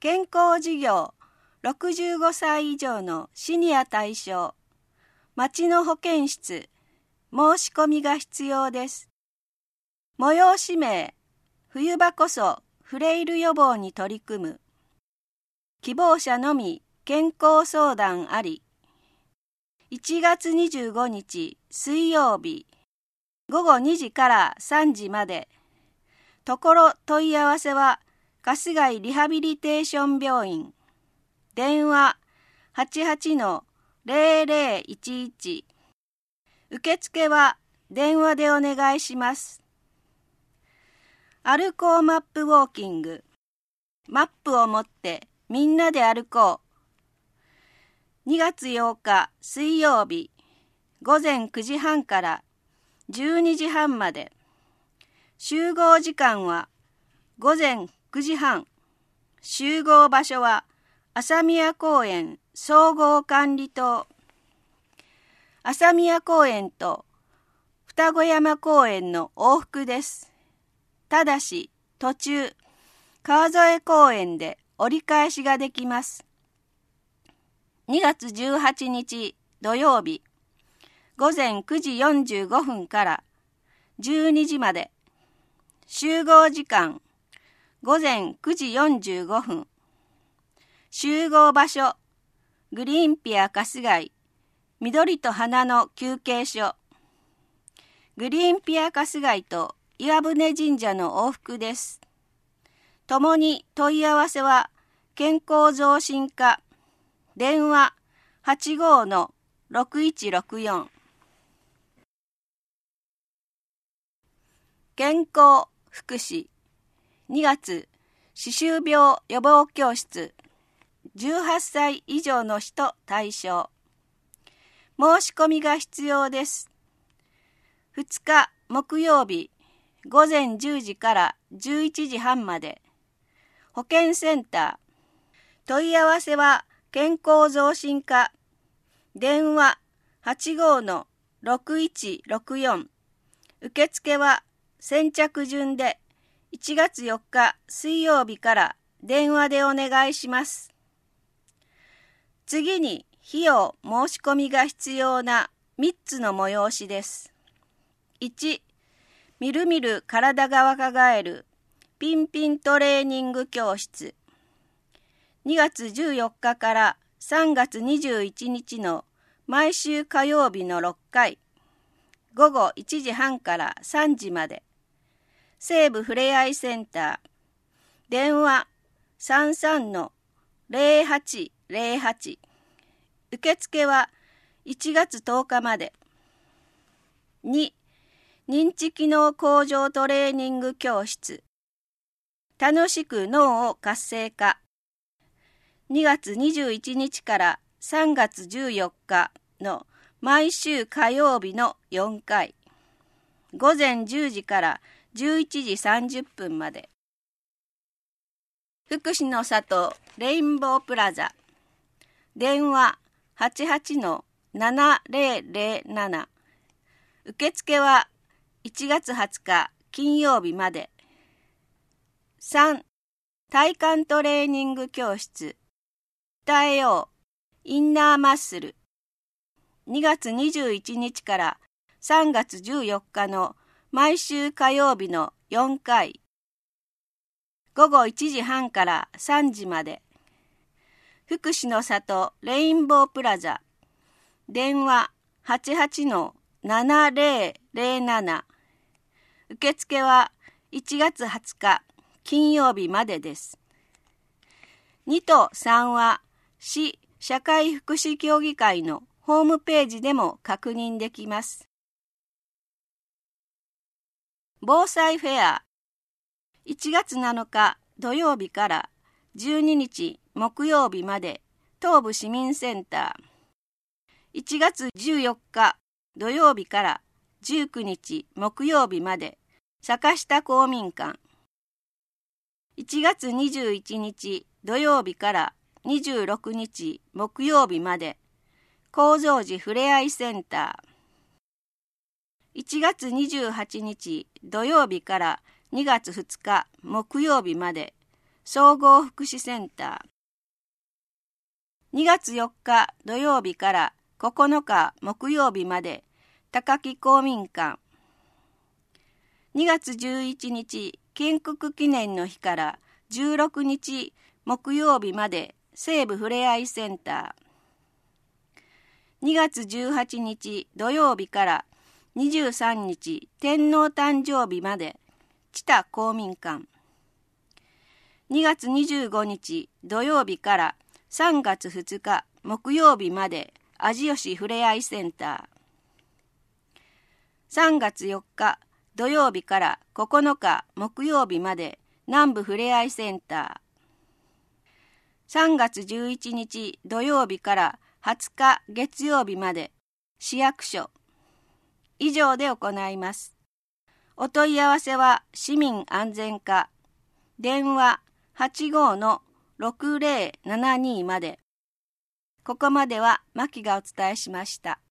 健康事業65歳以上のシニア対象、町の保健室、申し込みが必要です。催し名、冬場こそフレイル予防に取り組む。希望者のみ健康相談あり。1月25日水曜日、午後2時から3時まで。ところ問い合わせは春日井リハビリテーション病院。電話 88-0011。受付は電話でお願いします。歩こうマップウォーキング。マップを持ってみんなで歩こう。2月8日水曜日、午前9時半から12時半まで。集合時間は午前9時半。集合場所は朝宮公園総合管理棟。朝宮公園と双子山公園の往復です。ただし途中川添公園で折り返しができます。2月18日土曜日、午前9時45分から12時まで。集合時間午前9時45分。集合場所グリーンピア春日井緑と花の休憩所。グリーンピア春日井と岩船神社の往復です。ともに問い合わせは健康増進課。電話 85-6164。健康福祉2月歯周病予防教室。18歳以上の人対象。申し込みが必要です。2日木曜日、午前10時から11時半まで。保健センター。問い合わせは健康増進課。電話 85-6164。受付は先着順で1月4日水曜日から電話でお願いします。次に費用申し込みが必要な3つの催しです。1、みるみる体が若返るピンピントレーニング教室。2月14日から3月21日の毎週火曜日の6回。午後1時半から3時まで。西部ふれあいセンター。電話 33-0808。受付は1月10日まで。2、認知機能向上トレーニング教室。楽しく脳を活性化。2月21日から3月14日の毎週火曜日の4回。午前10時から11時30分まで。福祉の里レインボープラザ。電話 88-7007。受付は1月20日金曜日まで。3、体幹トレーニング教室。鍛えようインナーマッスル。2月21日から3月14日の毎週火曜日の4回。午後1時半から3時まで。福祉の里レインボープラザ。電話 88-7007。受付は1月20日金曜日までです。2と3は市社会福祉協議会のホームページでも確認できます。防災フェア。1月7日土曜日から12日木曜日まで東部市民センター。1月14日土曜日から19日木曜日まで坂下公民館。1月21日土曜日から26日木曜日まで高蔵寺ふれあいセンター。1月28日土曜日から2月2日木曜日まで総合福祉センター。2月4日土曜日から9日木曜日まで高木公民館。2月11日建国記念の日から16日木曜日まで西部ふれあいセンター。2月18日土曜日から23日天皇誕生日まで知多公民館。2月25日土曜日から3月2日木曜日まで味吉ふれあいセンター。3月4日土曜日から9日木曜日まで南部ふれあいセンター。3月11日土曜日から20日月曜日まで市役所。以上で行います。お問い合わせは市民安全課、電話 85-6072 まで。ここまでは牧がお伝えしました。